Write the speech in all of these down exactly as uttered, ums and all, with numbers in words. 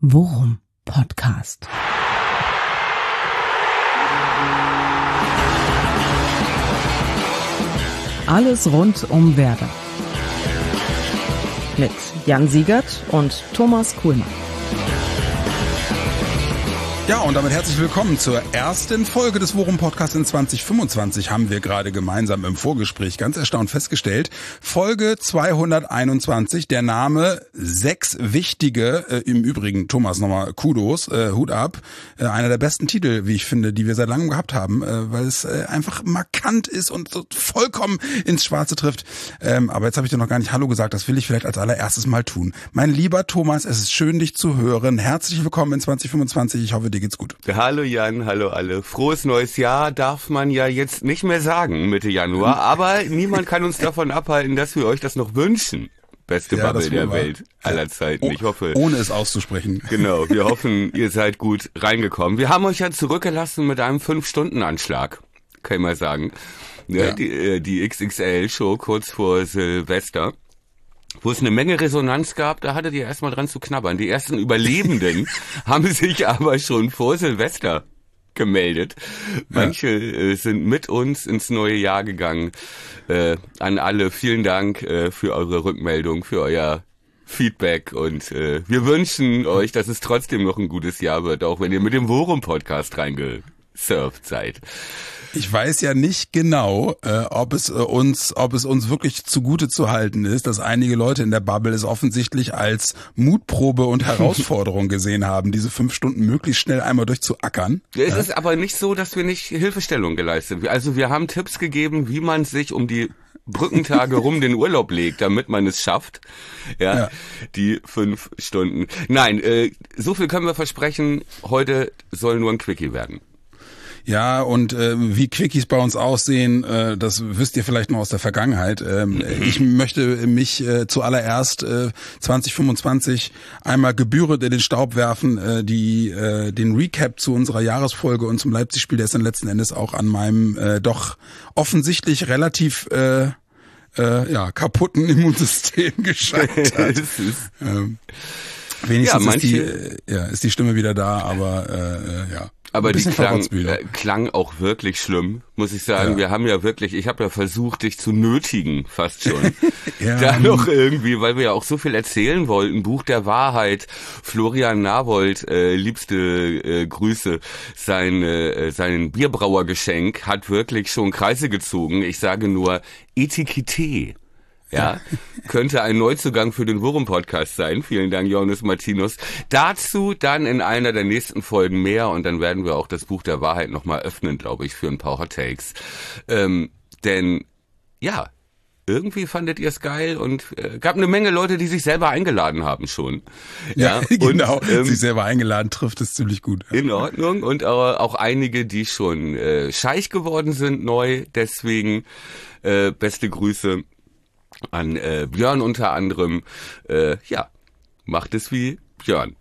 Worum Podcast. Alles rund um Werder. Mit Jan Siegert und Thomas Kuhlmann. Ja, und damit herzlich willkommen zur ersten Folge des Worum Podcasts in zwanzig fünfundzwanzig, haben wir gerade gemeinsam im Vorgespräch ganz erstaunt festgestellt. Folge zweihunderteinundzwanzig, der Name sechs wichtige, äh, im Übrigen, Thomas, nochmal Kudos, äh, Hut ab, äh, einer der besten Titel, wie ich finde, die wir seit langem gehabt haben, äh, weil es äh, einfach markant ist und so vollkommen ins Schwarze trifft. Ähm, aber jetzt habe ich dir noch gar nicht Hallo gesagt, das will ich vielleicht als allererstes mal tun. Mein lieber Thomas, es ist schön, dich zu hören. Herzlich willkommen in zwanzig fünfundzwanzig, ich hoffe, dir geht's gut. Hallo Jan, hallo alle. Frohes neues Jahr darf man ja jetzt nicht mehr sagen, Mitte Januar, aber niemand kann uns davon abhalten, dass wir euch das noch wünschen. Beste ja, Bubble der Welt aller Zeiten. Ich hoffe, ohne es auszusprechen. Genau, wir hoffen, ihr seid gut reingekommen. Wir haben euch ja zurückgelassen mit einem fünf Stunden Anschlag, kann ich mal sagen. Ja, ja. Die, die X X L-Show kurz vor Silvester, wo es eine Menge Resonanz gab, da hattet ihr erstmal dran zu knabbern. Die ersten Überlebenden haben sich aber schon vor Silvester gemeldet. Manche äh, sind mit uns ins neue Jahr gegangen. Äh, an alle vielen Dank äh, für eure Rückmeldung, für euer Feedback und äh, wir wünschen euch, dass es trotzdem noch ein gutes Jahr wird, auch wenn ihr mit dem Worum-Podcast reingesurft seid. Ich weiß ja nicht genau, äh, ob es äh, uns, ob es uns wirklich zugute zu halten ist, dass einige Leute in der Bubble es offensichtlich als Mutprobe und Herausforderung gesehen haben, diese fünf Stunden möglichst schnell einmal durchzuackern. Es ja. ist aber nicht so, dass wir nicht Hilfestellung geleistet haben. Also wir haben Tipps gegeben, wie man sich um die Brückentage rum den Urlaub legt, damit man es schafft. Ja, ja. Die fünf Stunden. Nein, äh, so viel können wir versprechen. Heute soll nur ein Quickie werden. Ja, und äh, wie Quickies bei uns aussehen, äh, das wisst ihr vielleicht noch aus der Vergangenheit. Ähm, ich möchte mich äh, zuallererst äh, zwanzig fünfundzwanzig einmal gebührend in den Staub werfen, äh, die äh, den Recap zu unserer Jahresfolge und zum Leipzig-Spiel, der ist dann letzten Endes auch an meinem äh, doch offensichtlich relativ äh, äh, ja kaputten Immunsystem gescheitert. ähm, wenigstens ja, ist die äh, ja ist die Stimme wieder da, aber äh, ja. Aber die klang, äh, klang auch wirklich schlimm, muss ich sagen. Ja. Wir haben ja wirklich, ich habe ja versucht, dich zu nötigen, fast schon. ja. Da noch irgendwie, weil wir ja auch so viel erzählen wollten. Buch der Wahrheit, Florian Nawold, äh, liebste äh, Grüße, sein, äh, sein Bierbrauergeschenk hat wirklich schon Kreise gezogen. Ich sage nur Etikette. Ja, könnte ein Neuzugang für den Worum-Podcast sein. Vielen Dank, Johannes Martinus. Dazu dann in einer der nächsten Folgen mehr und dann werden wir auch das Buch der Wahrheit nochmal öffnen, glaube ich, für ein paar Hot Takes. Ähm, denn, ja, irgendwie fandet ihr es geil und äh, gab eine Menge Leute, die sich selber eingeladen haben schon. Ja, ja genau, und, ähm, sich selber eingeladen trifft es ziemlich gut. In Ordnung und äh, auch einige, die schon äh, scheich geworden sind neu, deswegen äh, beste Grüße an äh, Björn unter anderem. Äh, ja, macht es wie Björn.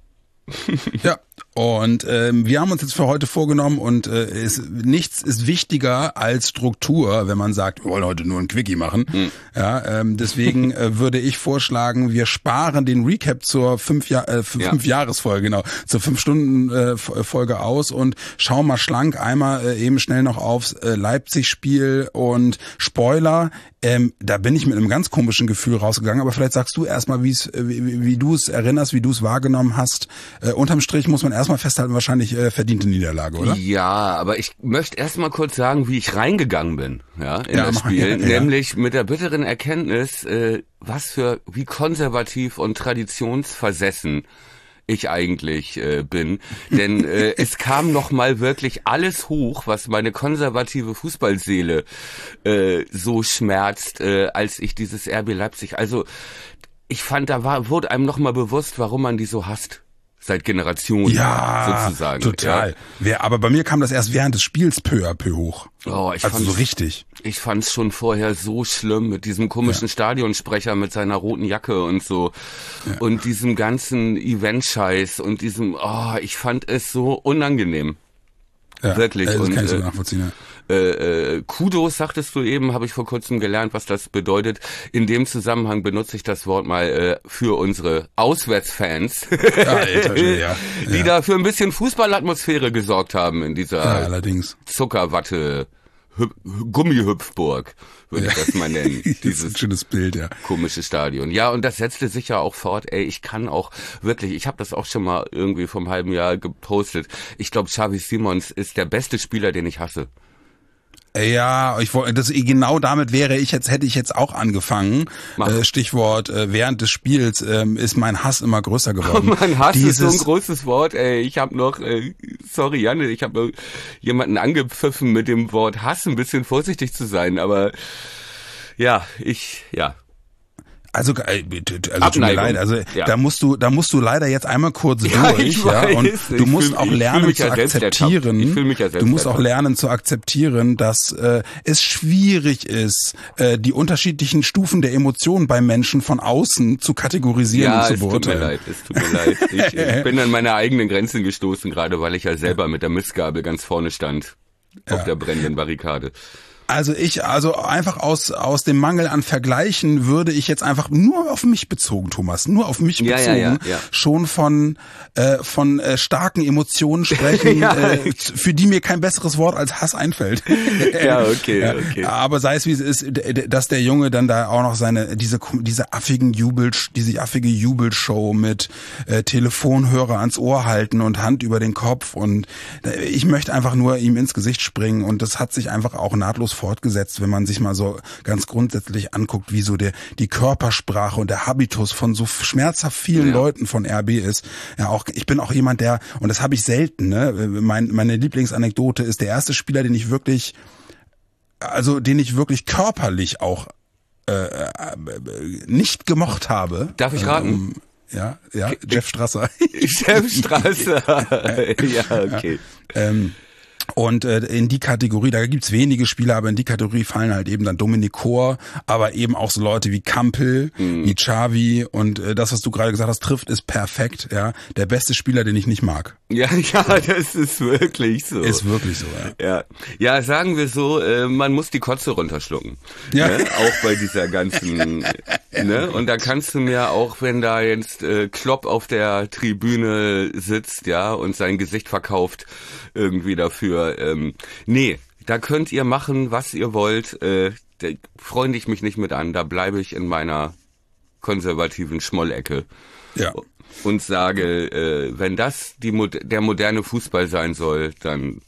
Ja, und ähm, wir haben uns jetzt für heute vorgenommen und äh, es, nichts ist wichtiger als Struktur, wenn man sagt, wir wollen heute nur ein Quickie machen. Mhm. Ja, ähm, deswegen äh, würde ich vorschlagen, wir sparen den Recap zur fünf, Jahr, äh, fünf ja. Jahresfolge, genau, zur fünf Stunden äh, Folge aus und schauen mal schlank einmal äh, eben schnell noch aufs äh, Leipzig-Spiel und Spoiler. Ähm, da bin ich mit einem ganz komischen Gefühl rausgegangen, aber vielleicht sagst du erstmal, wie, wie, wie du es erinnerst, wie du es wahrgenommen hast. Äh, unterm Strich muss man erstmal festhalten, wahrscheinlich äh, verdiente Niederlage, oder? Ja, aber ich möchte erstmal kurz sagen, wie ich reingegangen bin, ja, in ja, das Spiel, ja, ja. nämlich mit der bitteren Erkenntnis, äh, was für, wie konservativ und traditionsversessen ich eigentlich äh, bin, denn äh, es kam noch mal wirklich alles hoch, was meine konservative Fußballseele äh, so schmerzt, äh, als ich dieses R B Leipzig, also ich fand, da war wurde einem noch mal bewusst, warum man die so hasst. Seit Generationen ja, sozusagen. Total. Ja. Wer, aber bei mir kam das erst während des Spiels peu à peu hoch. Oh, ich also fand's, so richtig. Ich fand's schon vorher so schlimm mit diesem komischen ja. Stadionsprecher mit seiner roten Jacke und so ja. und diesem ganzen Event-Scheiß und diesem, oh, ich fand es so unangenehm. Ja, wirklich. das und, kann ich so nachvollziehen. Äh, äh, Kudos, sagtest du eben, habe ich vor kurzem gelernt, was das bedeutet. In dem Zusammenhang benutze ich das Wort mal äh, für unsere Auswärtsfans, ja, Alter, ja, ja. die da für ein bisschen Fußballatmosphäre gesorgt haben in dieser ja, allerdings. Zuckerwatte Hüp- Gummihüpfburg, würde ich das mal nennen. Dieses das ist ein schönes Bild, ja. Komische Stadion. Ja, und das setzte sich ja auch fort. Ey, ich kann auch wirklich, ich habe das auch schon mal irgendwie vor einem halben Jahr gepostet. Ich glaube, Xavi Simons ist der beste Spieler, den ich hasse. Ja, ich wollte, das genau damit wäre ich jetzt, hätte ich jetzt auch angefangen. Äh, Stichwort äh, während des Spiels ähm, ist mein Hass immer größer geworden. Mein Hass Dieses, ist so ein großes Wort. Ey, ich habe noch, äh, sorry Janne, ich habe jemanden angepfiffen mit dem Wort Hass, ein bisschen vorsichtig zu sein, aber ja, ich, ja. Also, also tut mir leid, also ja. da musst du, da musst du leider jetzt einmal kurz ja, durch, ich ja, weiß, und du musst fühl, auch lernen zu ja akzeptieren. Ich fühle mich ja selbst du musst auch lernen zu akzeptieren, dass äh, es schwierig ist, äh, die unterschiedlichen Stufen der Emotionen bei Menschen von außen zu kategorisieren ja, und zu beurteilen. Ja, es tut mir leid, es tut mir leid. Ich, ich bin an meine eigenen Grenzen gestoßen, gerade weil ich ja selber mit der Mistgabel ganz vorne stand auf ja. der brennenden Barrikade. Also ich, also einfach aus aus dem Mangel an Vergleichen würde ich jetzt einfach nur auf mich bezogen, Thomas, nur auf mich ja, bezogen, ja, ja, ja. schon von äh, von äh, starken Emotionen sprechen, ja. äh, für die mir kein besseres Wort als Hass einfällt. Ja, okay, okay. Aber sei es wie es ist, dass der Junge dann da auch noch seine diese diese affigen Jubel, diese affige Jubelshow mit äh, Telefonhörer ans Ohr halten und Hand über den Kopf und äh, ich möchte einfach nur ihm ins Gesicht springen und das hat sich einfach auch nahtlos fortgesetzt, wenn man sich mal so ganz grundsätzlich anguckt, wie so der die Körpersprache und der Habitus von so schmerzhaft vielen ja. Leuten von R B ist. Ja, auch ich bin auch jemand, der, und das habe ich selten, ne, mein, meine Lieblingsanekdote ist der erste Spieler, den ich wirklich, also den ich wirklich körperlich auch äh, äh, nicht gemocht habe. Darf ich raten? Äh, um, ja, ja, Jeff Strasser. Jeff Strasser. Ja, okay. Ja, ähm, Und äh, in die Kategorie, da gibt's wenige Spieler, aber in die Kategorie fallen halt eben dann Dominik Kor, aber eben auch so Leute wie Kampel, mhm. wie Xavi und äh, das, was du gerade gesagt hast, trifft, ist perfekt. Ja, der beste Spieler, den ich nicht mag. Ja, ja, das ist wirklich so. Ist wirklich so, ja. Ja, ja, sagen wir so, äh, man muss die Kotze runterschlucken. Ja. Ne? Auch bei dieser ganzen, ne? Und da kannst du mir auch, wenn da jetzt äh, Klopp auf der Tribüne sitzt, ja, und sein Gesicht verkauft irgendwie dafür, ähm, nee, da könnt ihr machen, was ihr wollt, äh, da freunde ich mich nicht mit an, da bleibe ich in meiner konservativen Schmollecke. Ja. Und sage, äh, wenn das die Mo- der moderne Fußball sein soll, dann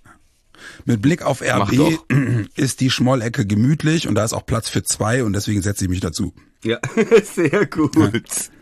mit Blick auf R B ist die Schmollecke gemütlich und da ist auch Platz für zwei und deswegen setze ich mich dazu. Ja, sehr gut. Ja.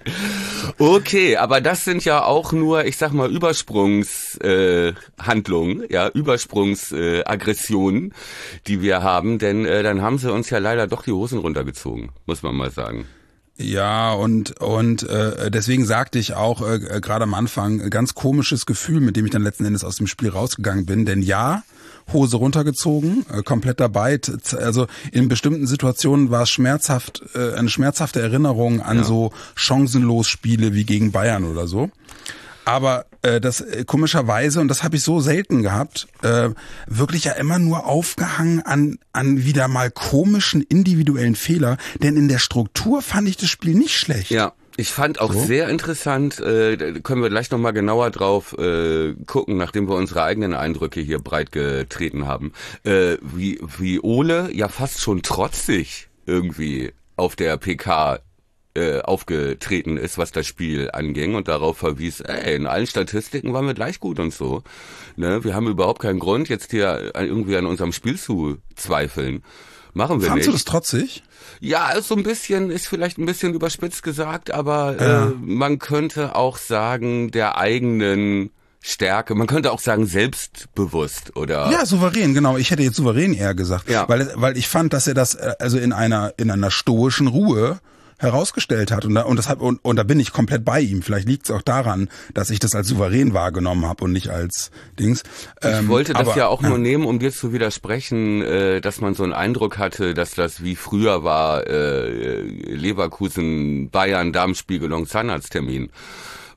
Okay, aber das sind ja auch nur, ich sag mal, Übersprungshandlungen, äh, Handlungen, ja, Übersprungsaggressionen, äh, die wir haben, denn äh, dann haben sie uns ja leider doch die Hosen runtergezogen, muss man mal sagen. Ja, und und äh, deswegen sagte ich auch äh, gerade am Anfang, ganz komisches Gefühl, mit dem ich dann letzten Endes aus dem Spiel rausgegangen bin, denn ja, Hose runtergezogen, äh, komplett dabei, also in bestimmten Situationen war es schmerzhaft, äh, eine schmerzhafte Erinnerung an ja. so chancenlos Spiele wie gegen Bayern oder so. Aber äh, das äh, komischerweise, und das habe ich so selten gehabt, äh, wirklich ja immer nur aufgehangen an an wieder mal komischen individuellen Fehler, denn in der Struktur fand ich das Spiel nicht schlecht. Ja. Ich fand auch so. sehr interessant, äh, da können wir gleich nochmal genauer drauf äh, gucken, nachdem wir unsere eigenen Eindrücke hier breit getreten haben, äh, wie, wie Ole ja fast schon trotzig irgendwie auf der P K äh, aufgetreten ist, was das Spiel anging und darauf verwies, ey, in allen Statistiken waren wir gleich gut und so. Ne? Wir haben überhaupt keinen Grund, jetzt hier irgendwie an unserem Spiel zu zweifeln. Machen wir Fandst nicht. du das trotzig? Ja, so ein bisschen, ist vielleicht ein bisschen überspitzt gesagt, aber ja. äh, man könnte auch sagen, der eigenen Stärke, man könnte auch sagen selbstbewusst oder... Ja, souverän, genau. Ich hätte jetzt souverän eher gesagt, ja. weil weil ich fand, dass er das also in einer in einer stoischen Ruhe herausgestellt hat und da, und das hat und, und da bin ich komplett bei ihm. Vielleicht liegt es auch daran, dass ich das als souverän wahrgenommen habe und nicht als Dings. Ähm, ich wollte das aber, ja auch nur ja. nehmen, um dir zu widersprechen, äh, dass man so einen Eindruck hatte, dass das wie früher war, äh, Leverkusen, Bayern, Darmspiegelung, Zahnarzttermin.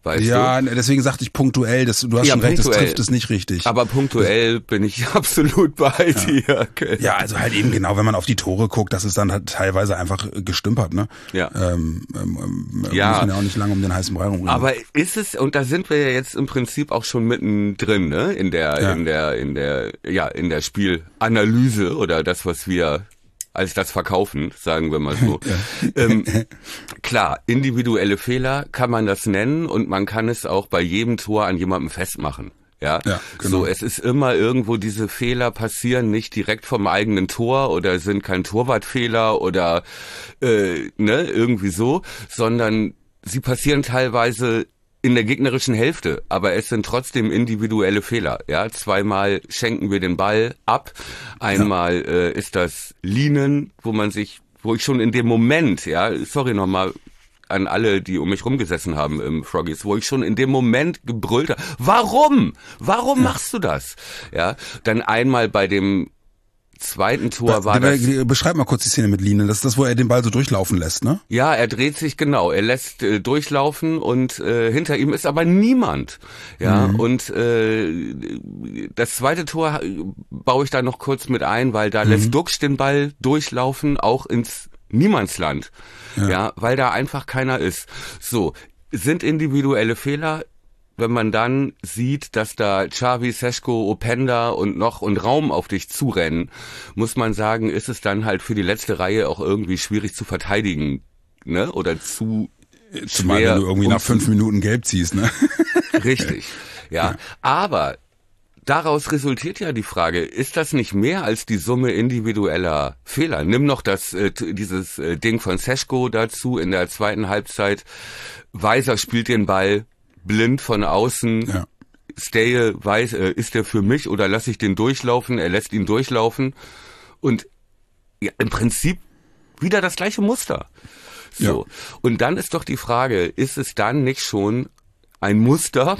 weißt ja, du? Ja, deswegen sagte ich punktuell, das, du hast ja, schon recht, das punktuell. trifft es nicht richtig. Aber punktuell bin ich absolut bei ja. dir. Okay. Ja, also halt eben genau, wenn man auf die Tore guckt, das ist dann halt teilweise einfach gestümpert, ne? Ja. Ähm, ähm, ja. Muss man ja auch nicht lange um den heißen Brei rumreden. Aber ist es, und da sind wir ja jetzt im Prinzip auch schon mittendrin, ne? In der, ja. in der, in der, ja, in der Spielanalyse oder das, was wir als das verkaufen, sagen wir mal so. Ja. Ähm, klar, individuelle Fehler kann man das nennen und man kann es auch bei jedem Tor an jemandem festmachen. Ja, ja genau. So, es ist immer irgendwo, diese Fehler passieren nicht direkt vom eigenen Tor oder sind kein Torwartfehler oder äh, ne, irgendwie so, sondern sie passieren teilweise in der gegnerischen Hälfte, aber es sind trotzdem individuelle Fehler. Ja, zweimal schenken wir den Ball ab, einmal ja. äh, ist das Leanen, wo man sich, wo ich schon in dem Moment, ja, sorry nochmal an alle, die um mich rumgesessen haben im Froggies, wo ich schon in dem Moment gebrüllt habe, warum? Warum ja. machst du das? Ja, dann einmal bei dem zweiten Tor Be- war be- das... Beschreib mal kurz die Szene mit Leanen. Das ist das, wo er den Ball so durchlaufen lässt, ne? Ja, er dreht sich, genau. Er lässt äh, durchlaufen und äh, hinter ihm ist aber niemand. Ja, mhm. und äh, das zweite Tor baue ich da noch kurz mit ein, weil da mhm. lässt Duxch den Ball durchlaufen, auch ins Niemandsland. Ja. ja, weil da einfach keiner ist. So, sind individuelle Fehler. Wenn man dann sieht, dass da Xavi, Šeško, Openda und noch und Raum auf dich zurennen, muss man sagen, ist es dann halt für die letzte Reihe auch irgendwie schwierig zu verteidigen, ne? Oder zu Zumal schwer. Wenn du irgendwie nach fünf Minuten gelb ziehst, ne? Richtig, ja. ja. Aber daraus resultiert ja die Frage, ist das nicht mehr als die Summe individueller Fehler? Nimm noch das äh, dieses äh, Ding von Šeško dazu in der zweiten Halbzeit. Weiser spielt den Ball blind von außen, ja. Steje weiß, äh, ist der für mich oder lasse ich den durchlaufen? Er lässt ihn durchlaufen und ja, im Prinzip wieder das gleiche Muster. So. Ja. Und dann ist doch die Frage, ist es dann nicht schon ein Muster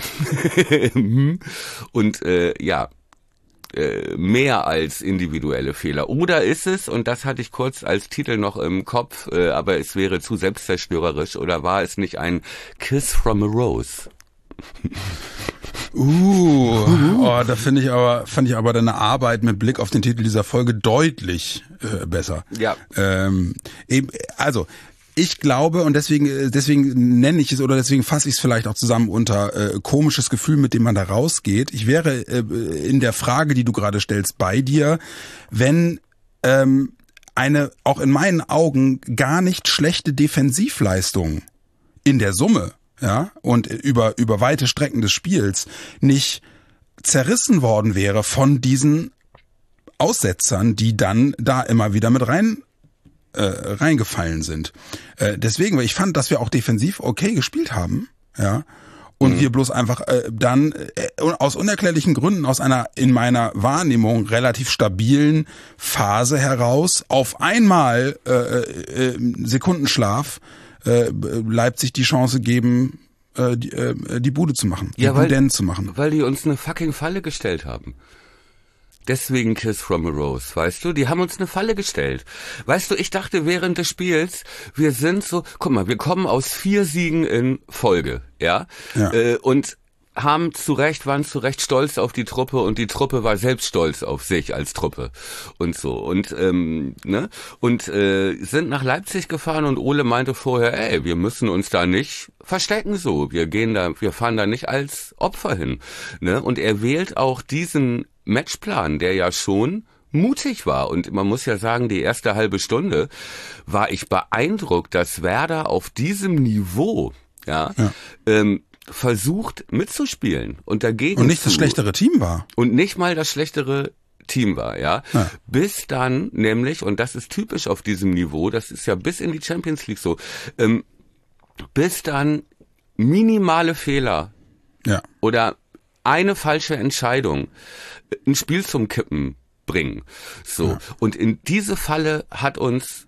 und äh, ja, äh, mehr als individuelle Fehler? Oder ist es, und das hatte ich kurz als Titel noch im Kopf, äh, aber es wäre zu selbstzerstörerisch, oder war es nicht ein Kiss from a Rose? Uh, oh, da finde ich aber, fand ich aber deine Arbeit mit Blick auf den Titel dieser Folge deutlich äh, besser. Ja. Ähm, eben, also, ich glaube, und deswegen, deswegen nenne ich es oder deswegen fasse ich es vielleicht auch zusammen unter äh, komisches Gefühl, mit dem man da rausgeht. Ich wäre äh, in der Frage, die du gerade stellst, bei dir, wenn ähm, eine, auch in meinen Augen, gar nicht schlechte Defensivleistung in der Summe, ja, und über, über weite Strecken des Spiels nicht zerrissen worden wäre von diesen Aussetzern, die dann da immer wieder mit rein äh, reingefallen sind. Äh, deswegen, weil ich fand, dass wir auch defensiv okay gespielt haben, ja, und mhm. wir bloß einfach äh, dann äh, aus unerklärlichen Gründen aus einer in meiner Wahrnehmung relativ stabilen Phase heraus auf einmal äh, äh, Sekundenschlaf äh, Leipzig die Chance geben, äh, die, äh, die Bude zu machen, ja, die Buden zu machen. Weil die uns eine fucking Falle gestellt haben. Deswegen Kiss from a Rose, weißt du? Die haben uns eine Falle gestellt. Weißt du, ich dachte während des Spiels, wir sind so, guck mal, wir kommen aus vier Siegen in Folge, ja? ja. Äh, und haben zu Recht, waren zu Recht stolz auf die Truppe und die Truppe war selbst stolz auf sich als Truppe und so und ähm, ne und äh, sind nach Leipzig gefahren und Ole meinte vorher, ey, wir müssen uns da nicht verstecken so, wir gehen da, wir fahren da nicht als Opfer hin, ne und er wählt auch diesen Matchplan, der ja schon mutig war und man muss ja sagen, die erste halbe Stunde war ich beeindruckt, dass Werder auf diesem Niveau, ja, ja. ähm, versucht mitzuspielen und dagegen und nicht zu, das schlechtere Team war und nicht mal das schlechtere Team war, ja? ja bis dann nämlich, und das ist typisch auf diesem Niveau, das ist ja bis in die Champions League so, ähm, bis dann minimale Fehler ja. oder eine falsche Entscheidung ein Spiel zum Kippen bringen, so ja. und in diese Falle hat uns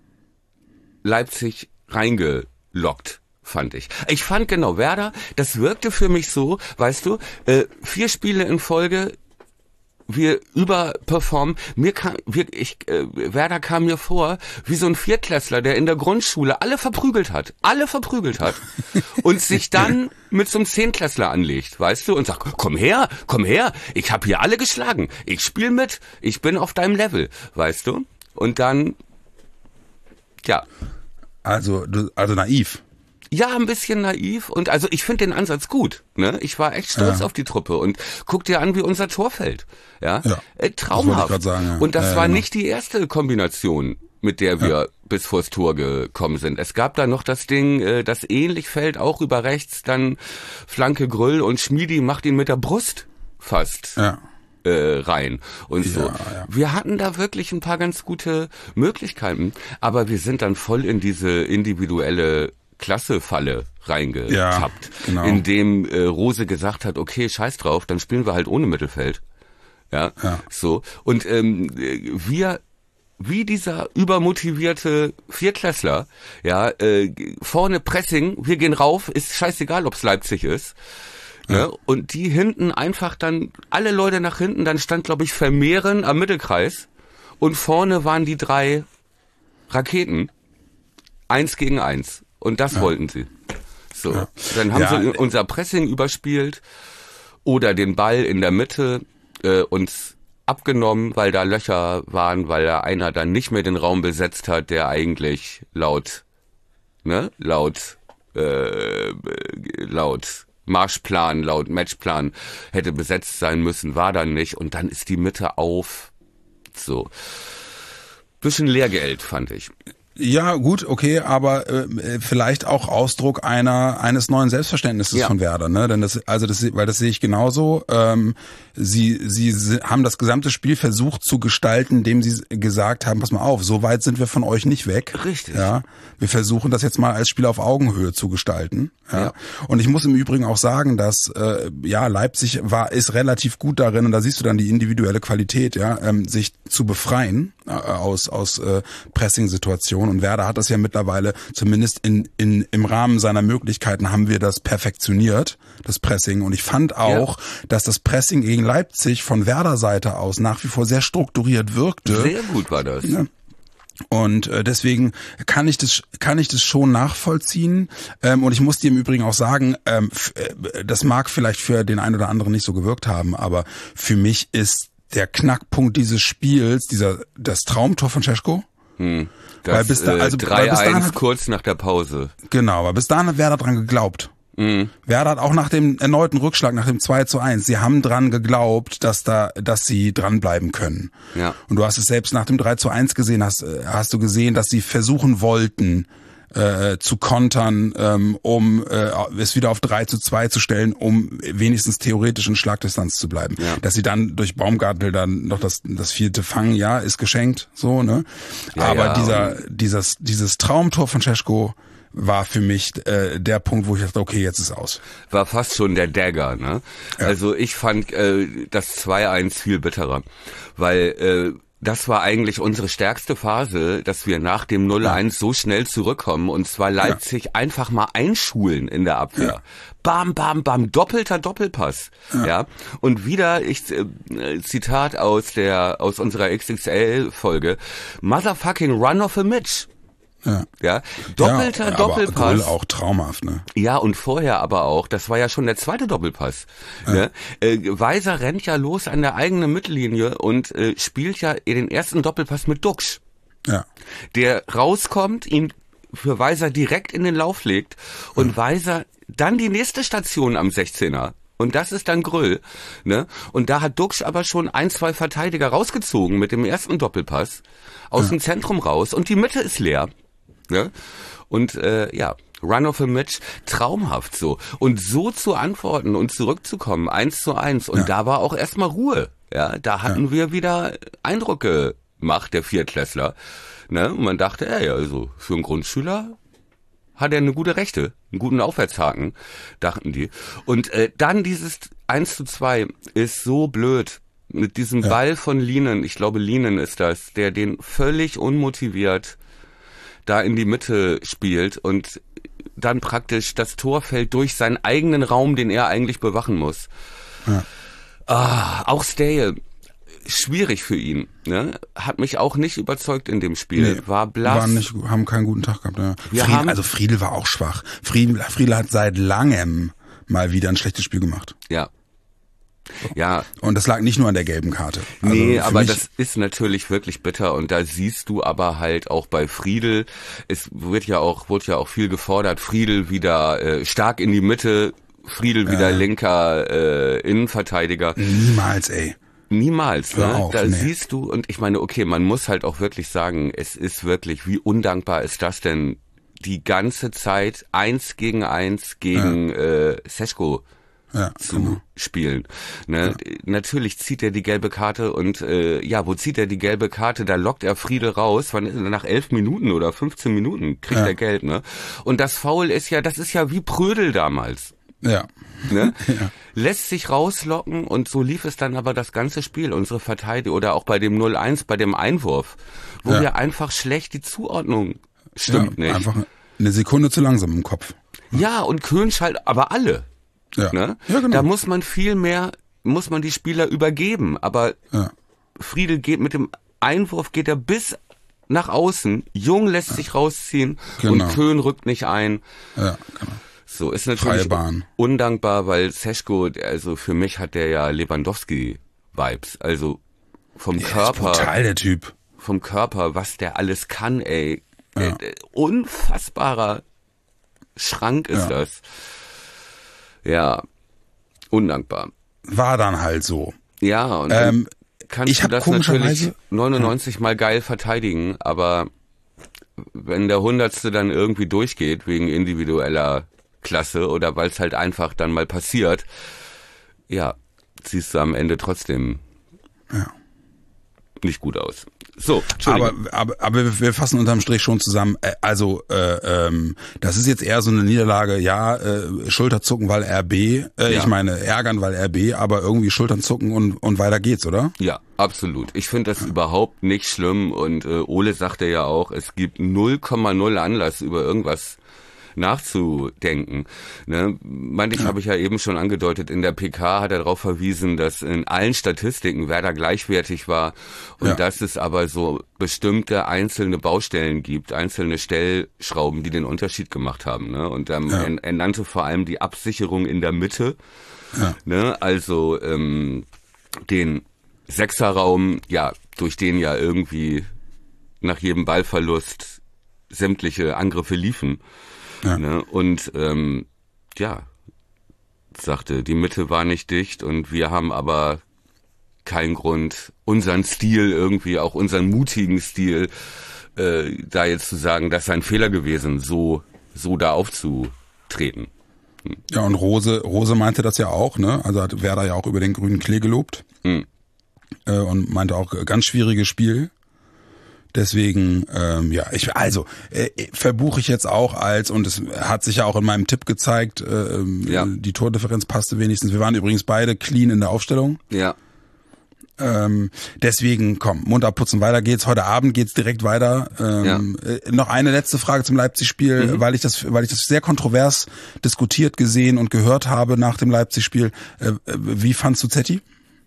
Leipzig reingelockt, fand ich. Ich fand genau, Werder, das wirkte für mich so, weißt du, äh, vier Spiele in Folge wir überperformen. Mir kam, wir, ich, äh, Werder kam mir vor wie so ein Viertklässler, der in der Grundschule alle verprügelt hat, alle verprügelt hat und sich dann mit so einem Zehntklässler anlegt, weißt du, und sagt, komm her, komm her, ich habe hier alle geschlagen, ich spiel mit, ich bin auf deinem Level, weißt du, und dann, ja. Also, du, also naiv. Ja, ein bisschen naiv und also ich finde den Ansatz gut. Ne? Ich war echt stolz ja. auf die Truppe und guck dir an, wie unser Tor fällt. Ja, ja. Äh, traumhaft. Das sagen, ja. Und das ja, war genau. nicht die erste Kombination, mit der wir ja. bis vors Tor gekommen sind. Es gab da noch das Ding, äh, das ähnlich fällt, auch über rechts, dann Flanke Grüll und Schmiedi macht ihn mit der Brust fast. Ja. rein und so. Ja, ja. Wir hatten da wirklich ein paar ganz gute Möglichkeiten, aber wir sind dann voll in diese individuelle Klassefalle reingetappt, ja, genau. in dem äh, Rose gesagt hat, okay, scheiß drauf, dann spielen wir halt ohne Mittelfeld. Ja, ja. so. Und ähm, wir, wie dieser übermotivierte Viertklässler, ja, äh, vorne Pressing, wir gehen rauf, ist scheißegal, ob's Leipzig ist. Ja. Ja, und die hinten einfach dann, alle Leute nach hinten, dann stand, glaube ich, Vermehren am Mittelkreis und vorne waren die drei Raketen, eins gegen eins. Und das ja. wollten sie. So, ja. Dann haben ja. sie unser Pressing überspielt oder den Ball in der Mitte äh, uns abgenommen, weil da Löcher waren, weil da einer dann nicht mehr den Raum besetzt hat, der eigentlich laut, ne, laut, äh, laut Marschplan, laut Matchplan hätte besetzt sein müssen, war dann nicht. Und dann ist die Mitte auf. So. Bisschen Lehrgeld, fand ich. Ja, gut, okay, aber äh, vielleicht auch Ausdruck einer eines neuen Selbstverständnisses ja. von Werder, ne? Denn das, also das, weil das sehe ich genauso. Ähm, sie, sie haben das gesamte Spiel versucht zu gestalten, indem sie gesagt haben: Pass mal auf, so weit sind wir von euch nicht weg. Richtig. Ja, wir versuchen das jetzt mal als Spiel auf Augenhöhe zu gestalten. Ja. ja. Und ich muss im Übrigen auch sagen, dass äh, ja Leipzig war ist relativ gut darin, und da siehst du dann die individuelle Qualität, ja, ähm, sich zu befreien äh, aus aus äh, Pressing-Situationen. Und Werder hat das ja mittlerweile, zumindest in, in, im Rahmen seiner Möglichkeiten, haben wir das perfektioniert, das Pressing. Und ich fand auch, ja. dass das Pressing gegen Leipzig von Werder-Seite aus nach wie vor sehr strukturiert wirkte. Sehr gut war das. Ja. Und äh, deswegen kann ich das kann ich das schon nachvollziehen. Ähm, und ich muss dir im Übrigen auch sagen, ähm, f- äh, das mag vielleicht für den einen oder anderen nicht so gewirkt haben, aber für mich ist der Knackpunkt dieses Spiels, dieser das Traumtor von Šeško. Hm. Das, weil bis da, also, drei eins kurz nach der Pause. Genau, aber bis dahin hat Werder dran geglaubt. Mhm. Werder hat auch nach dem erneuten Rückschlag, nach dem zwei zu eins, sie haben dran geglaubt, dass da, dass sie dranbleiben können. Ja. Und du hast es selbst nach dem drei zu eins gesehen, hast, hast du gesehen, dass sie versuchen wollten, äh, zu kontern, ähm, um äh, es wieder auf drei zu zwei zu stellen, um wenigstens theoretisch in Schlagdistanz zu bleiben. Ja. Dass sie dann durch Baumgartel dann noch das das vierte fangen, ja, ist geschenkt, so, ne? Ja, aber ja, dieser dieses dieses Traumtor von Šeško war für mich äh, der Punkt, wo ich dachte, okay, jetzt ist aus. War fast schon der Dagger, ne? Ja. Also ich fand äh, das zwei eins viel bitterer, weil äh, das war eigentlich unsere stärkste Phase, dass wir nach dem null eins ja. so schnell zurückkommen und zwar Leipzig ja. einfach mal einschulen in der Abwehr. Ja. Bam, bam, bam, doppelter Doppelpass. Ja. ja. Und wieder, ich äh, Zitat aus der aus unserer X X L-Folge, Motherfucking Run of a Mitch. Ja. ja, doppelter ja, Doppelpass. Aber Grüll auch traumhaft, ne? Ja, und vorher aber auch, das war ja schon der zweite Doppelpass. Ja. Ne? Äh, Weiser rennt ja los an der eigenen Mittellinie und äh, spielt ja den ersten Doppelpass mit Duxch. Ja. Der rauskommt, ihn für Weiser direkt in den Lauf legt und ja. Weiser dann die nächste Station am sechzehner. Und das ist dann Grüll, ne? Und da hat Duxch aber schon ein, zwei Verteidiger rausgezogen mit dem ersten Doppelpass aus ja. dem Zentrum raus und die Mitte ist leer. Ne? Und äh, ja, Run of a Match, traumhaft so. Und so zu antworten und zurückzukommen, eins zu eins. Und ja. da war auch erstmal Ruhe. Ja, da hatten ja. wir wieder Eindruck gemacht, der Viertklässler. Ne? Und man dachte, ey, also für einen Grundschüler hat er eine gute Rechte, einen guten Aufwärtshaken, dachten die. Und äh, dann dieses eins zu zwei ist so blöd. Mit diesem ja. Ball von Lienen, ich glaube Lienen ist das, der den völlig unmotiviert da in die Mitte spielt und dann praktisch das Tor fällt durch seinen eigenen Raum, den er eigentlich bewachen muss. Ja. Ah, auch Stale. schwierig für ihn, ne? Hat mich auch nicht überzeugt in dem Spiel. Nee, war blass. Waren nicht, haben keinen guten Tag gehabt. Ja. Friedel, also Friedel war auch schwach. Friedel, Friedel hat seit langem mal wieder ein schlechtes Spiel gemacht. Ja. Ja. Und das lag nicht nur an der gelben Karte. Also nee, aber das ist natürlich wirklich bitter und da siehst du aber halt auch bei Friedel, es wird ja auch, wurde ja auch viel gefordert, Friedel wieder äh, stark in die Mitte, Friedel wieder ja. linker äh, Innenverteidiger. Niemals, ey. Niemals, ne? Auf, da nee. siehst du, und ich meine, okay, man muss halt auch wirklich sagen, es ist wirklich, wie undankbar ist das denn, die ganze Zeit eins gegen eins gegen ja. äh, Seško ja, zu genau. spielen. Ne? Ja. Natürlich zieht er die gelbe Karte und äh, ja, wo zieht er die gelbe Karte? Da lockt er Friedel raus, wann, nach elf Minuten oder fünfzehn Minuten kriegt ja. er Geld, ne? Und das Foul ist ja, das ist ja wie Prödel damals. Ja. Ne? ja. Lässt sich rauslocken und so lief es dann aber das ganze Spiel, unsere Verteidigung oder auch bei dem null eins, bei dem Einwurf, wo ja. wir einfach schlecht die Zuordnung stimmt ja, nicht. Einfach eine Sekunde zu langsam im Kopf. Ja, und König halt, aber alle. Ja. Ne? Ja, genau. Da muss man viel mehr, muss man die Spieler übergeben, aber ja. Friedel geht mit dem Einwurf, geht er bis nach außen, Jung lässt ja. sich rausziehen genau. und Köhn rückt nicht ein. Ja, genau. So, ist natürlich undankbar, weil Seško, also für mich hat der ja Lewandowski-Vibes, also vom der Körper. Ist brutal, der Typ. Vom Körper, was der alles kann, ey. Ja. Äh, unfassbarer Schrank ist ja. das. Ja, undankbar. War dann halt so. Ja, und ähm, kannst ich du das natürlich neunundneunzig ja. Mal geil verteidigen, aber wenn der Hundertste dann irgendwie durchgeht, wegen individueller Klasse oder weil es halt einfach dann mal passiert, ja, siehst du am Ende trotzdem ja. nicht gut aus. So, aber, aber aber wir fassen unterm Strich schon zusammen. Also äh, ähm, das ist jetzt eher so eine Niederlage. Ja, äh, Schulterzucken, weil R B. Äh, ja. Ich meine ärgern, weil R B. Aber irgendwie Schultern zucken und und weiter geht's, oder? Ja, absolut. Ich finde das ja. überhaupt nicht schlimm. Und äh, Ole sagte ja auch, es gibt null Komma null Anlass über irgendwas nachzudenken. Ne? Manchmal ja. habe ich ja eben schon angedeutet, in der P K hat er darauf verwiesen, dass in allen Statistiken Werder gleichwertig war und ja. dass es aber so bestimmte einzelne Baustellen gibt, einzelne Stellschrauben, die den Unterschied gemacht haben. Ne? Und ähm, ja. er, er nannte vor allem die Absicherung in der Mitte, ja. ne? Also ähm, den Sechserraum, ja, durch den ja irgendwie nach jedem Ballverlust sämtliche Angriffe liefen. Ja. Ne? Und ähm, ja, sagte, die Mitte war nicht dicht und wir haben aber keinen Grund, unseren Stil irgendwie, auch unseren mutigen Stil, äh, da jetzt zu sagen, das sei ein Fehler gewesen, so so da aufzutreten. Hm. Ja, und Rose Rose meinte das ja auch, ne? Also hat Werder ja auch über den grünen Klee gelobt hm. äh, und meinte auch, ganz schwieriges Spiel. Deswegen, ähm, ja, ich also äh, verbuche ich jetzt auch als, und es hat sich ja auch in meinem Tipp gezeigt, äh, ja. die Tordifferenz passte wenigstens. Wir waren übrigens beide clean in der Aufstellung. Ja. Ähm, deswegen, komm, munter putzen, weiter geht's. Heute Abend geht's direkt weiter. Ähm, ja. äh, noch eine letzte Frage zum Leipzig-Spiel, mhm. weil ich das, weil ich das sehr kontrovers diskutiert gesehen und gehört habe nach dem Leipzig-Spiel. Äh, wie fandst du Zetti?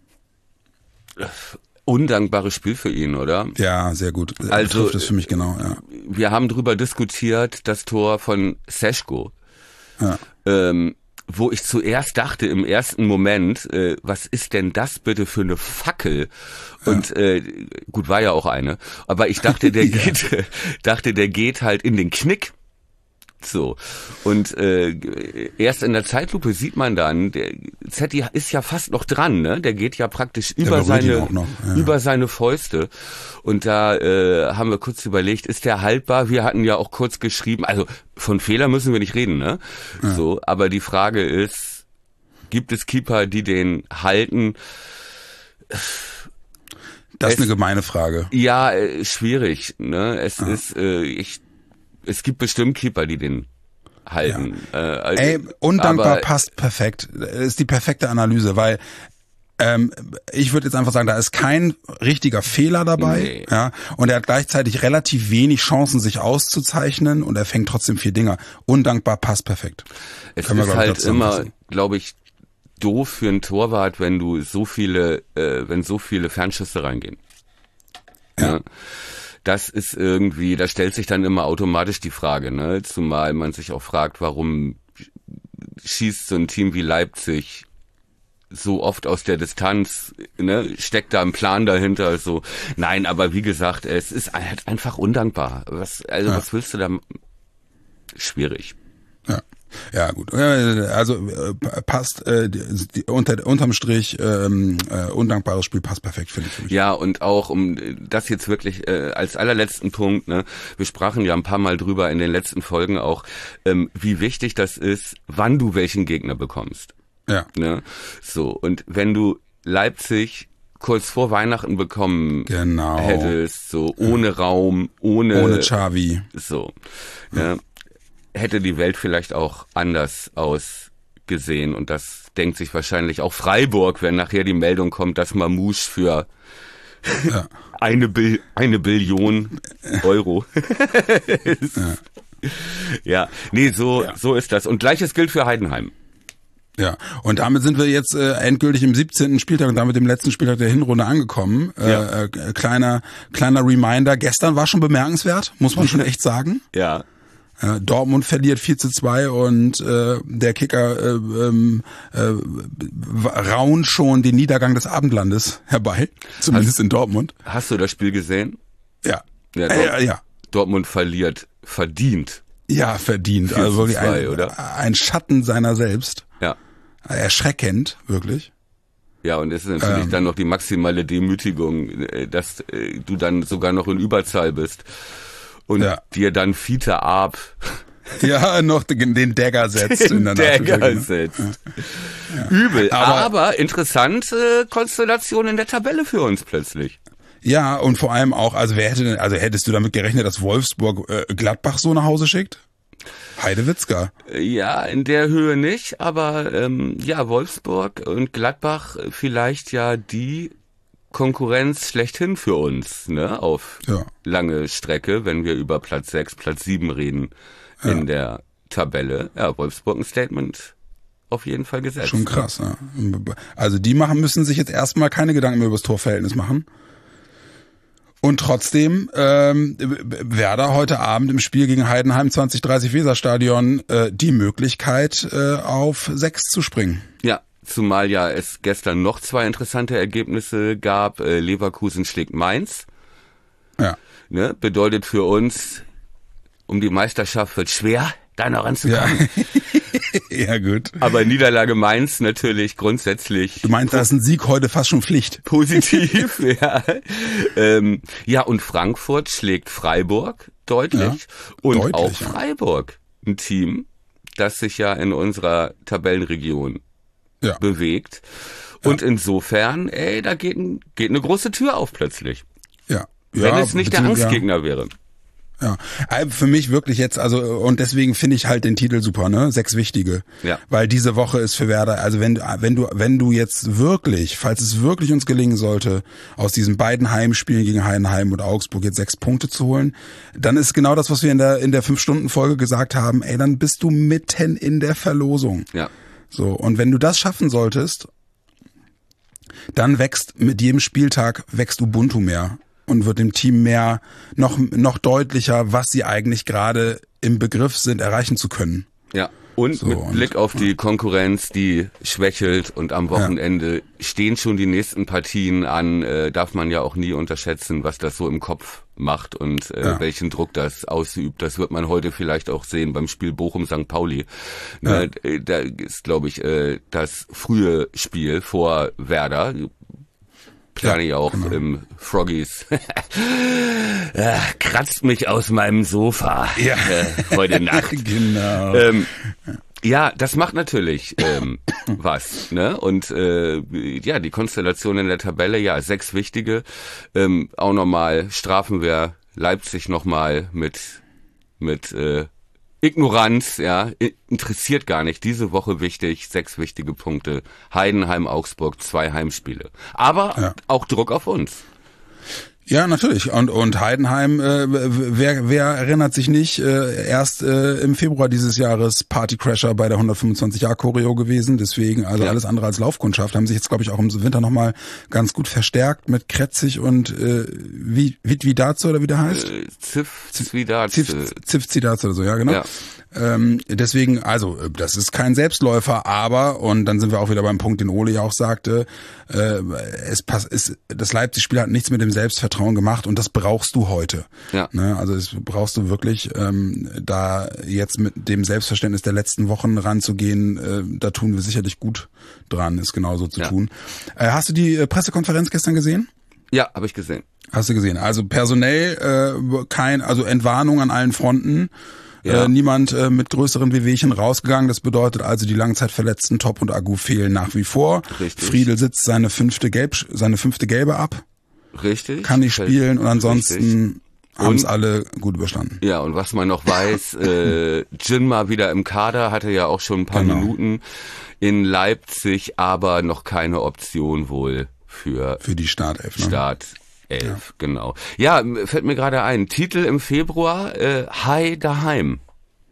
Undankbares Spiel für ihn, oder? Ja, sehr gut. Also trifft es für mich genau. Ja. Wir haben drüber diskutiert, das Tor von Seško, ja. ähm, wo ich zuerst dachte im ersten Moment, äh, was ist denn das bitte für eine Fackel? Und ja. äh, gut, war ja auch eine, aber ich dachte, der ja. geht, dachte, der geht halt in den Knick. So, und äh, erst in der Zeitlupe sieht man dann, der Zetti ist ja fast noch dran, ne? Der geht ja praktisch über seine ja. über seine Fäuste. Und da äh, haben wir kurz überlegt, ist der haltbar? Wir hatten ja auch kurz geschrieben, also von Fehler müssen wir nicht reden, ne? Ja. So, aber die Frage ist, gibt es Keeper, die den halten? Das ist es, eine gemeine Frage. Ja, äh, schwierig, ne? Es ja. ist, äh, ich Es gibt bestimmt Keeper, die den halten. Ja. Äh, Ey, undankbar passt perfekt. Das ist die perfekte Analyse, weil ähm, ich würde jetzt einfach sagen, da ist kein richtiger Fehler dabei. Nee. Ja, und er hat gleichzeitig relativ wenig Chancen, sich auszuzeichnen und er fängt trotzdem vier Dinger. Undankbar passt perfekt. Es Können ist wir, halt immer, glaube ich, doof für einen Torwart, wenn du so viele, äh, wenn so viele Fernschüsse reingehen. Ja. Ja. Das ist irgendwie, da stellt sich dann immer automatisch die Frage, ne? Zumal man sich auch fragt, warum schießt so ein Team wie Leipzig so oft aus der Distanz, ne? Steckt da ein Plan dahinter, so. Nein, aber wie gesagt, es ist halt einfach undankbar. Was, also ja. was willst du da? Schwierig. Ja. Ja, gut. Also passt äh, die, unter unterm Strich ähm, äh, undankbares Spiel passt perfekt, finde ich. Ja, und auch um das jetzt wirklich äh, als allerletzten Punkt, ne, wir sprachen ja ein paar Mal drüber in den letzten Folgen auch, ähm, wie wichtig das ist, wann du welchen Gegner bekommst. Ja. Ne? So, und wenn du Leipzig kurz vor Weihnachten bekommen genau. hättest, so ohne ja. Raum, ohne ohne Xavi. So. Ja. Ne? Hätte die Welt vielleicht auch anders ausgesehen. Und das denkt sich wahrscheinlich auch Freiburg, wenn nachher die Meldung kommt, dass Mamouche für ja. eine, Bil- eine Billion Euro. ja. ja, nee, so, ja. so ist das. Und Gleiches gilt für Heidenheim. Ja, und damit sind wir jetzt äh, endgültig im siebzehnten Spieltag und damit im letzten Spieltag der Hinrunde angekommen. Ja. Äh, äh, kleiner, kleiner Reminder, gestern war schon bemerkenswert, muss man schon echt sagen. Ja. Äh, Dortmund verliert vier zu zwei und äh, der Kicker äh, ähm, äh, raunt schon den Niedergang des Abendlandes herbei, zumindest hast, in Dortmund. Hast du das Spiel gesehen? Ja. Ja, Dort, äh, ja. Dortmund verliert verdient. Ja, verdient. Also wirklich zwei, ein, oder? ein Schatten seiner selbst. Ja. Erschreckend, wirklich. Ja, und es ist natürlich ähm, dann noch die maximale Demütigung, dass äh, du dann sogar noch in Überzahl bist. Und ja. dir dann Fiete Arp ja noch den, den Dagger setzt. Den in der Dagger setzt. Ja. Ja. Übel, aber, aber interessante Konstellation in der Tabelle für uns plötzlich. Ja, und vor allem auch, also wer hätte denn, also hättest du damit gerechnet, dass Wolfsburg äh, Gladbach so nach Hause schickt? Heidewitzka. Ja, in der Höhe nicht, aber ähm, ja, Wolfsburg und Gladbach vielleicht ja die Konkurrenz schlechthin für uns, ne, auf ja. lange Strecke, wenn wir über Platz sechs, Platz sieben reden ja. in der Tabelle. Ja, Wolfsburg ein Statement auf jeden Fall gesetzt. Schon krass, ja. Also die machen müssen sich jetzt erstmal keine Gedanken mehr über das Torverhältnis machen. Und trotzdem, ähm, Werder heute Abend im Spiel gegen Heidenheim zwanzig dreißig Weserstadion äh, die Möglichkeit, äh, auf sechs zu springen. Ja. Zumal ja es gestern noch zwei interessante Ergebnisse gab. Äh, Leverkusen schlägt Mainz. Ja. Ne, bedeutet für uns, um die Meisterschaft wird schwer, da noch ranzukommen. Ja. ja, gut. Aber Niederlage Mainz natürlich grundsätzlich. Du meinst, da ist ein Sieg heute fast schon Pflicht. Positiv, ja. Ähm, ja, und Frankfurt schlägt Freiburg deutlich. Ja, und deutlich, auch Freiburg, ja. ein Team, das sich ja in unserer Tabellenregion Ja. bewegt. Und ja. insofern, ey, da geht, ein, geht eine große Tür auf plötzlich. Ja. Wenn ja, es nicht der Angstgegner ja. wäre. Ja, für mich wirklich jetzt, also, und deswegen finde ich halt den Titel super, ne? Sechs wichtige. Ja. Weil diese Woche ist für Werder, also wenn, wenn du, wenn du jetzt wirklich, falls es wirklich uns gelingen sollte, aus diesen beiden Heimspielen gegen Heidenheim und Augsburg jetzt sechs Punkte zu holen, dann ist genau das, was wir in der, in der Fünf-Stunden-Folge gesagt haben, ey, dann bist du mitten in der Verlosung. Ja. So, und wenn du das schaffen solltest, dann wächst mit jedem Spieltag, wächst Ubuntu mehr und wird dem Team mehr, noch, noch deutlicher, was sie eigentlich gerade im Begriff sind, erreichen zu können. Ja. Und so, mit Blick auf die Konkurrenz, die schwächelt und am Wochenende ja. stehen schon die nächsten Partien an, äh, darf man ja auch nie unterschätzen, was das so im Kopf macht und äh, ja. welchen Druck das ausübt. Das wird man heute vielleicht auch sehen beim Spiel Bochum-Sankt Pauli. Ja. Äh, da ist, glaube ich, äh, das frühe Spiel vor Werder. Plane ich ja, auch genau. im Froggies. ja, kratzt mich aus meinem Sofa ja. äh, heute Nacht. genau. Ähm, ja, das macht natürlich ähm, was, ne? Und äh, ja, die Konstellation in der Tabelle, ja, sechs wichtige. Ähm, auch nochmal strafen wir Leipzig nochmal mit mit äh, Ignoranz, ja, interessiert gar nicht. Diese Woche wichtig, sechs wichtige Punkte. Heidenheim, Augsburg, zwei Heimspiele. Aber ja. auch Druck auf uns. Ja, natürlich. Und und Heidenheim, äh, wer wer erinnert sich nicht, äh, erst äh, im Februar dieses Jahres Partycrasher bei der hundertfünfundzwanzig Jahr Choreo gewesen. Deswegen, also ja. alles andere als Laufkundschaft, haben sich jetzt, glaube ich, auch im Winter nochmal ganz gut verstärkt mit Kretzig und äh, wie Vitvidaze oder wie der heißt? Äh, Zivcidaze. Ziv, Zivcidaze oder so, ja, genau. Ja. Ähm, deswegen, also das ist kein Selbstläufer, aber, und dann sind wir auch wieder beim Punkt, den Ole ja auch sagte, äh, es passt, ist, das Leipzig-Spiel hat nichts mit dem Selbstvertrauen gemacht und das brauchst du heute. Ja. Ne? Also das brauchst du wirklich, ähm, da jetzt mit dem Selbstverständnis der letzten Wochen ranzugehen, äh, da tun wir sicherlich gut dran, ist genauso zu ja. tun. Äh, hast du die äh, Pressekonferenz gestern gesehen? Ja, habe ich gesehen. Hast du gesehen. Also personell äh, kein, also Entwarnung an allen Fronten. Ja. Äh, niemand äh, mit größeren Wehwehchen rausgegangen. Das bedeutet also, die Langzeitverletzten Top und Agu fehlen nach wie vor. Richtig. Friedel sitzt seine fünfte Gelb, seine fünfte Gelbe ab. Richtig. Kann nicht spielen und ansonsten haben es Und- alle gut überstanden. Ja, und was man noch weiß, äh, Jinma wieder im Kader, hatte ja auch schon ein paar Genau. Minuten in Leipzig, aber noch keine Option wohl für Für die Startelf. Ne? Start elf, genau. Ja, fällt mir gerade ein, Titel im Februar, äh, Hi daheim.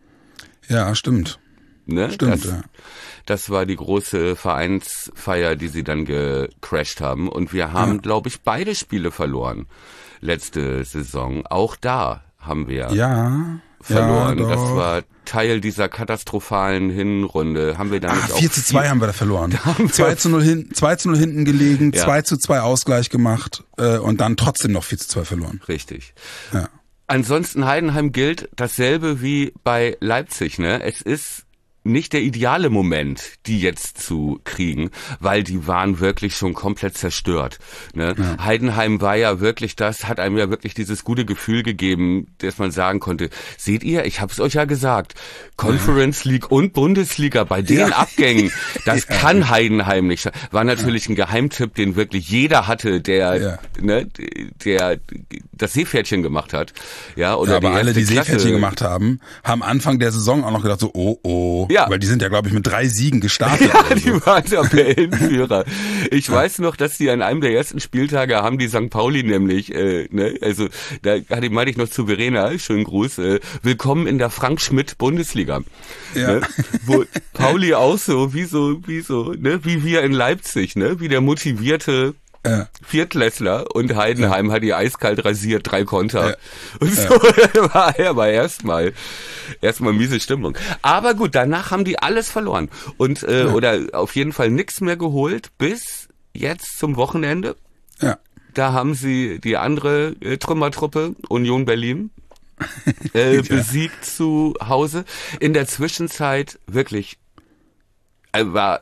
Ja, stimmt. Ne? Stimmt, das, ja. das war die große Vereinsfeier, die sie dann gecrashed haben. Und wir haben, Ja. glaube ich, beide Spiele verloren letzte Saison. Auch da haben wir Ja. verloren. Ja, das doch. war Teil dieser katastrophalen Hinrunde. Haben wir dann Ah, nicht auch vier zu zwei vier- haben wir da verloren. haben wir- zwei zu null hin, zwei zu null hinten gelegen, Ja. zwei zu zwei Ausgleich gemacht äh, und dann trotzdem noch vier zu zwei verloren. Richtig. Ja. Ansonsten Heidenheim gilt dasselbe wie bei Leipzig, ne? Es ist nicht der ideale Moment, die jetzt zu kriegen, weil die waren wirklich schon komplett zerstört. Ne? Ja. Heidenheim war ja wirklich das, hat einem ja wirklich dieses gute Gefühl gegeben, dass man sagen konnte, seht ihr, ich hab's euch ja gesagt, Conference League und Bundesliga bei den Ja. Abgängen, das Ja. kann Heidenheim nicht. War natürlich ein Geheimtipp, den wirklich jeder hatte, der, Ja. ne, der das Seepferdchen gemacht hat. Ja, oder Ja, aber die alle, erste die Seepferdchen Klasse. gemacht haben, haben Anfang der Saison auch noch gedacht so, oh, oh. Ja. Weil die sind ja, glaube ich, mit drei Siegen gestartet. Ja, oder die so. waren Tabellenführer. Ich weiß noch, dass die an einem der ersten Spieltage haben die Sankt Pauli nämlich, äh, ne, also da hatte meine ich noch zu Verena, schönen Gruß, äh, willkommen in der Frank-Schmidt-Bundesliga. Ja. Ne, wo Pauli auch so, wie so, wie so, ne, wie wir in Leipzig, ne, wie der motivierte Ja. Viertklässler und Heidenheim hat die eiskalt rasiert, drei Konter. Ja. Und so war er aber erstmal erstmal miese Stimmung. Aber gut, danach haben die alles verloren und äh, Ja. oder auf jeden Fall nichts mehr geholt bis jetzt zum Wochenende. Ja. Da haben sie die andere äh, Trümmertruppe Union Berlin äh, Ja. besiegt zu Hause. In der Zwischenzeit wirklich äh, war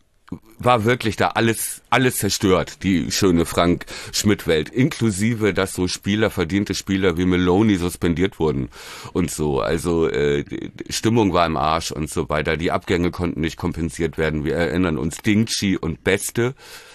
war wirklich da alles alles zerstört, die schöne Frank-Schmidt-Welt, inklusive, dass so Spieler, verdiente Spieler wie Maloney suspendiert wurden und so. Also äh, die Stimmung war im Arsch und so weiter. Die Abgänge konnten nicht kompensiert werden. Wir erinnern uns, Dingchi und Beste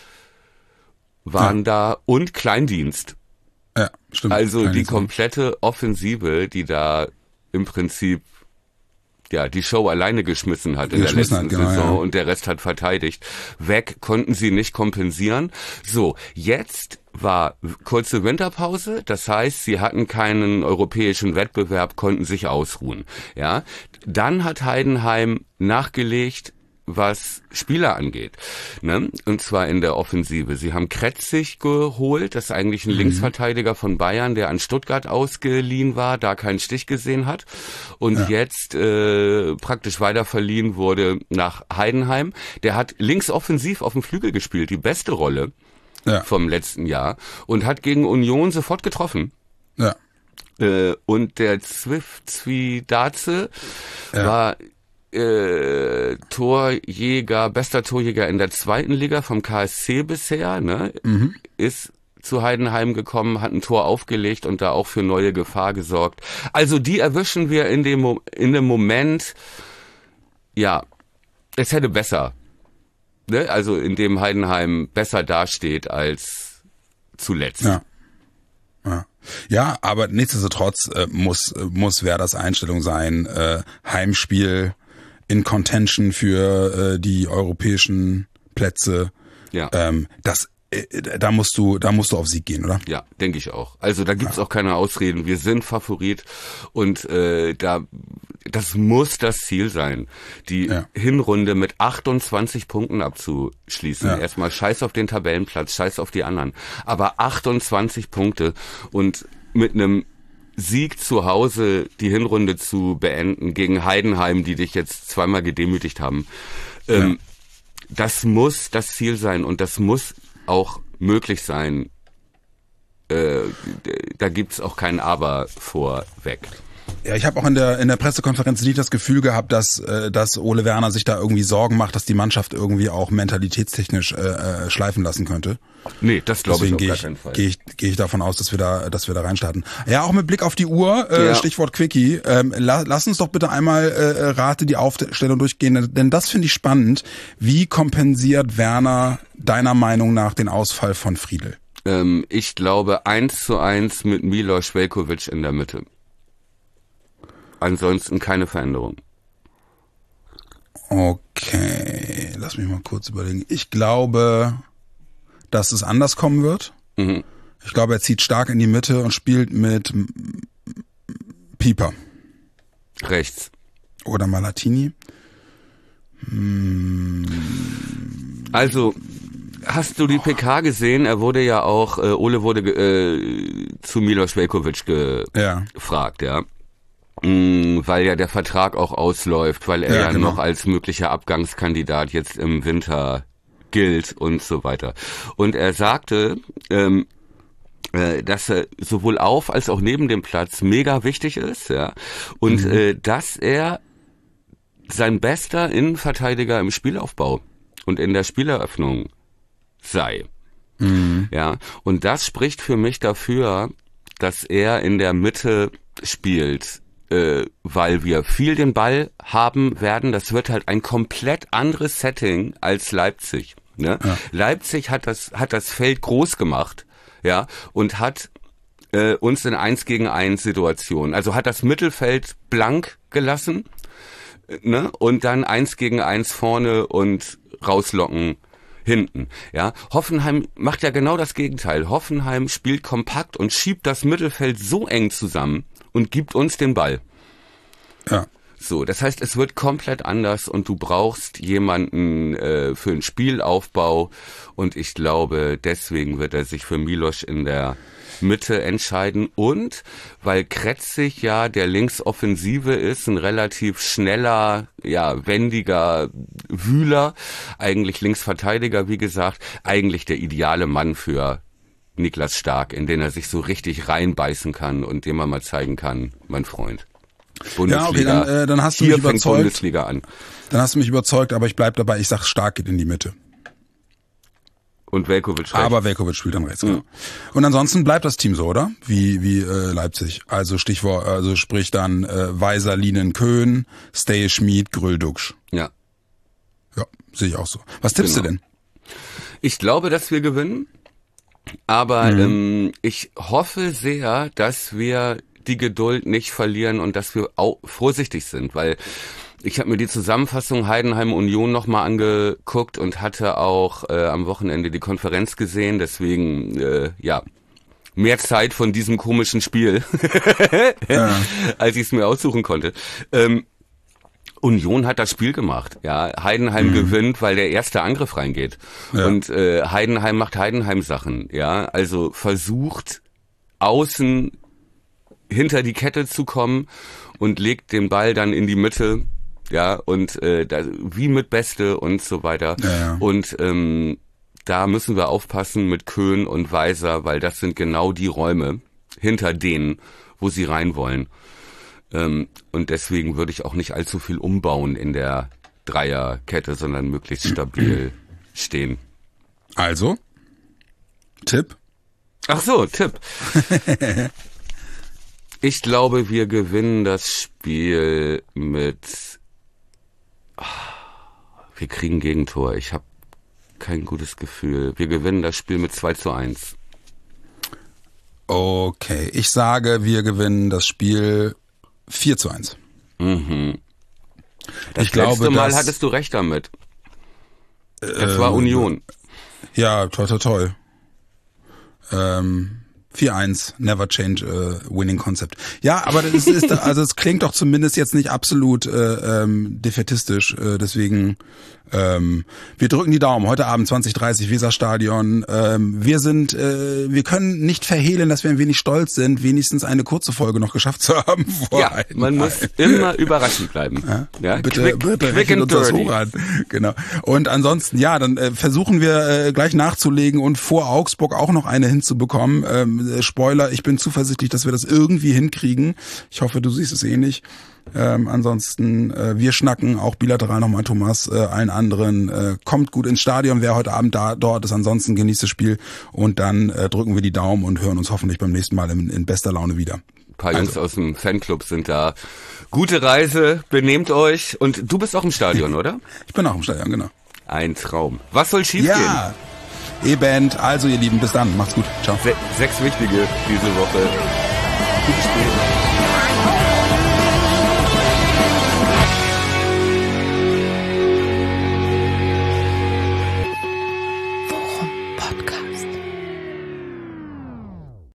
waren Ja. da und Kleindienst. Ja, stimmt. Also Keine die Sorge. komplette Offensive, die da im Prinzip ja die Show alleine geschmissen hat in der Geschmissen letzten hat, genau, Saison ja. und der Rest hat verteidigt. Weg konnten sie nicht kompensieren. So, jetzt war kurze Winterpause, das heißt, sie hatten keinen europäischen Wettbewerb, konnten sich ausruhen. Ja, dann hat Heidenheim nachgelegt, was Spieler angeht, ne? Und zwar in der Offensive. Sie haben Kretzig geholt, das ist eigentlich ein Mhm. Linksverteidiger von Bayern, der an Stuttgart ausgeliehen war, da keinen Stich gesehen hat und Ja. jetzt äh, praktisch weiter verliehen wurde nach Heidenheim. Der hat links offensiv auf dem Flügel gespielt, die beste Rolle Ja. vom letzten Jahr und hat gegen Union sofort getroffen. Ja. Äh, und der Zivcidaze Ja. war äh, Torjäger, bester Torjäger in der zweiten Liga vom K S C bisher, ne? Mhm. Ist zu Heidenheim gekommen, hat ein Tor aufgelegt und da auch für neue Gefahr gesorgt. Also die erwischen wir in dem Mo- in dem Moment, ja, es hätte besser, ne? Also in dem Heidenheim besser dasteht als zuletzt. Ja. Ja. Ja, aber nichtsdestotrotz äh, muss muss Werders Einstellung sein, äh, Heimspiel in Contention für äh, die europäischen Plätze. Ja. Ähm, das Da musst du, da musst du auf Sieg gehen, oder? Ja, denke ich auch. Also da gibt's ja. auch keine Ausreden. Wir sind Favorit und äh, da, das muss das Ziel sein, die ja. Hinrunde mit achtundzwanzig Punkten abzuschließen. Ja. Erstmal scheiß auf den Tabellenplatz, scheiß auf die anderen. Aber achtundzwanzig Punkte und mit einem Sieg zu Hause die Hinrunde zu beenden gegen Heidenheim, die dich jetzt zweimal gedemütigt haben. Ähm, ja. Das muss das Ziel sein und das muss auch möglich sein. Äh, da gibt's auch kein Aber vorweg. Ja, ich habe auch in der in der Pressekonferenz nicht das Gefühl gehabt, dass äh, dass Ole Werner sich da irgendwie Sorgen macht, dass die Mannschaft irgendwie auch mentalitätstechnisch äh, schleifen lassen könnte. Nee, das glaube ich auf gar keinen Fall. Gehe ich gehe ich davon aus, dass wir da dass wir da reinstarten. Ja, auch mit Blick auf die Uhr, äh, ja. Stichwort Quickie. Ähm, la, lass uns doch bitte einmal äh, Rate die Aufstellung durchgehen, denn das finde ich spannend. Wie kompensiert Werner deiner Meinung nach den Ausfall von Friedel? Ähm, ich glaube eins zu eins mit Milos Veljković in der Mitte. Ansonsten keine Veränderung. Okay, lass mich mal kurz überlegen. Ich glaube, dass es anders kommen wird. Mhm. Ich glaube, er zieht stark in die Mitte und spielt mit Pieper. Rechts. Oder Malatini. Hm. Also, hast du die P K gesehen? Er wurde ja auch, äh, Ole wurde äh, zu Milos Veljković gefragt, ja. ja. Weil ja der Vertrag auch ausläuft, weil er ja, ja genau. noch als möglicher Abgangskandidat jetzt im Winter gilt und so weiter. Und er sagte, ähm, äh, dass er sowohl auf als auch neben dem Platz mega wichtig ist, ja, und mhm. äh, dass er sein bester Innenverteidiger im Spielaufbau und in der Spieleröffnung sei. Mhm. Ja, und das spricht für mich dafür, dass er in der Mitte spielt. Äh, weil wir viel den Ball haben werden. Das wird halt ein komplett anderes Setting als Leipzig. Ne? Ja. Leipzig hat das hat das Feld groß gemacht, ja, und hat äh, uns in eins gegen eins Situationen, also hat das Mittelfeld blank gelassen, ne, und dann eins gegen eins vorne und rauslocken hinten, ja. Hoffenheim macht ja genau das Gegenteil. Hoffenheim spielt kompakt und schiebt das Mittelfeld so eng zusammen und gibt uns den Ball. Ja. So, das heißt, es wird komplett anders und du brauchst jemanden äh, für den Spielaufbau und ich glaube, deswegen wird er sich für Milos in der Mitte entscheiden und weil Kretzig ja der Linksoffensive ist, ein relativ schneller, ja, wendiger Wühler, eigentlich Linksverteidiger, wie gesagt, eigentlich der ideale Mann für Niklas Stark, in den er sich so richtig reinbeißen kann und dem man mal zeigen kann, mein Freund. Bundesliga. Ja, okay, dann, äh, dann hast du Hier mich überzeugt. Fängt Bundesliga an. Dann hast du mich überzeugt, aber ich bleib dabei, ich sag, Stark geht in die Mitte. Und Veljković rechts. Aber Veljković spielt dann rechts, mhm. genau. Und ansonsten bleibt das Team so, oder? Wie wie äh, Leipzig. Also Stichwort, also sprich dann äh, Weiser, Lienen, Köhn, Stay, Schmid, Gröll, Duxch. Ja. Ja, sehe ich auch so. Was tippst genau. du denn? Ich glaube, dass wir gewinnen. Aber mhm. ähm, ich hoffe sehr, dass wir die Geduld nicht verlieren und dass wir auch vorsichtig sind, weil ich habe mir die Zusammenfassung Heidenheim Union nochmal angeguckt und hatte auch äh, am Wochenende die Konferenz gesehen, deswegen äh, ja mehr Zeit von diesem komischen Spiel, ja. als ich es mir aussuchen konnte. Ähm, Union hat das Spiel gemacht, ja. Heidenheim mhm. gewinnt, weil der erste Angriff reingeht. Ja. Und äh, Heidenheim macht Heidenheim-Sachen, ja. Also versucht außen hinter die Kette zu kommen und legt den Ball dann in die Mitte, ja, und äh, da, wie mit Beste und so weiter. Ja, ja. Und ähm, da müssen wir aufpassen mit Köhn und Weiser, weil das sind genau die Räume hinter denen, wo sie rein wollen. Ähm, und deswegen würde ich auch nicht allzu viel umbauen in der Dreierkette, sondern möglichst stabil stehen. Also, Tipp? Ach so, Tipp. Ich glaube, wir gewinnen das Spiel mit... Wir kriegen Gegentor. Ich habe kein gutes Gefühl. Wir gewinnen das Spiel mit zwei zu eins. Okay, ich sage, wir gewinnen das Spiel vier zu eins. Mhm. Das ich letzte glaube, Mal dass, hattest du recht damit. Das äh, war Union. Ja, toll, toll, toll. Ähm, vier eins, never change a winning concept. Ja, aber das ist, also es klingt doch zumindest jetzt nicht absolut äh, ähm, defätistisch, äh, deswegen ähm, wir drücken die Daumen. Heute Abend zwanzig Uhr dreißig, Weserstadion. Ähm, wir sind, äh, wir können nicht verhehlen, dass wir ein wenig stolz sind, wenigstens eine kurze Folge noch geschafft zu haben. Vor ja, man muss immer überraschend bleiben. Ja, ja bitte, quick, bitte, quick and uns das dirty. hoch an. Genau. Und ansonsten, ja, dann äh, versuchen wir äh, gleich nachzulegen und vor Augsburg auch noch eine hinzubekommen. Ähm, äh, Spoiler, ich bin zuversichtlich, dass wir das irgendwie hinkriegen. Ich hoffe, du siehst es ähnlich. Ähm, ansonsten, äh, wir schnacken auch bilateral nochmal, Thomas, äh, allen anderen. Äh, kommt gut ins Stadion, wer heute Abend da dort ist. Ansonsten genießt das Spiel und dann äh, drücken wir die Daumen und hören uns hoffentlich beim nächsten Mal in, in bester Laune wieder. Ein paar Jungs also. aus dem Fanclub sind da. Gute Reise, benehmt euch. Und du bist auch im Stadion, oder? Ich bin auch im Stadion, genau. Ein Traum. Was soll schiefgehen? Ja, E-Band. Also ihr Lieben, bis dann. Macht's gut. Ciao. Se- sechs wichtige diese Woche. Gutes Spiel.